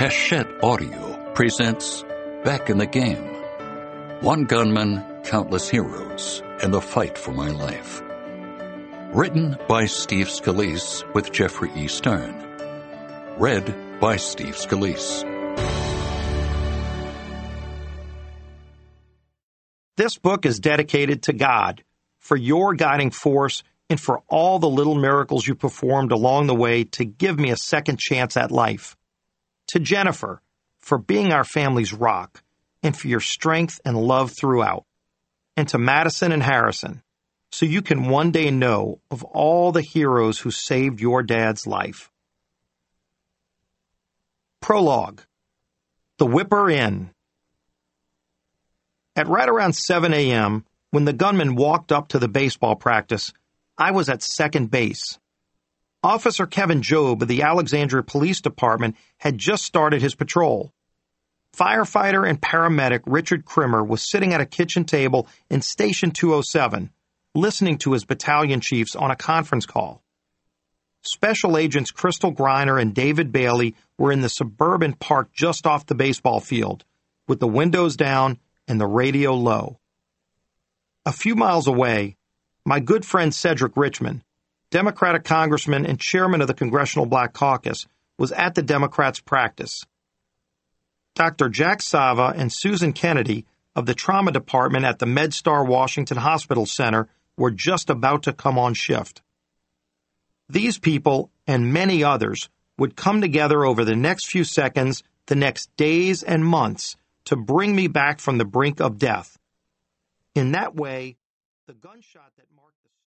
Hachette Audio presents Back in the Game. One gunman, countless heroes, and the fight for my life. Written by Steve Scalise with Jeffrey E. Stern. Read by Steve Scalise. This book is dedicated to God, for your guiding force, and for all the little miracles you performed along the way to give me a second chance at life. To Jennifer, for being our family's rock, and for your strength and love throughout. And to Madison and Harrison, so you can one day know of all the heroes who saved your dad's life. Prologue. The Whipper Inn. At right around 7 a.m., when the gunman walked up to the baseball practice, I was at second base. Officer Kevin Job of the Alexandria Police Department had just started his patrol. Firefighter and paramedic Richard Krimmer was sitting at a kitchen table in Station 207, listening to his battalion chiefs on a conference call. Special Agents Crystal Griner and David Bailey were in the suburban park just off the baseball field, with the windows down and the radio low. A few miles away, my good friend Cedric Richmond, Democratic congressman and chairman of the Congressional Black Caucus, was at the Democrats' practice. Dr. Jack Sava and Susan Kennedy of the trauma department at the MedStar Washington Hospital Center were just about to come on shift. These people and many others would come together over the next few seconds, the next days and months, to bring me back from the brink of death. In that way, the gunshot that marked the